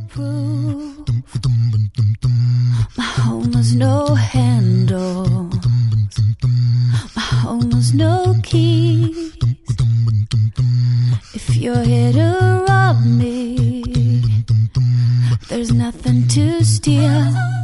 prove. My home has no handle. My home has no key. If you're here to rob me, there's nothing to steal.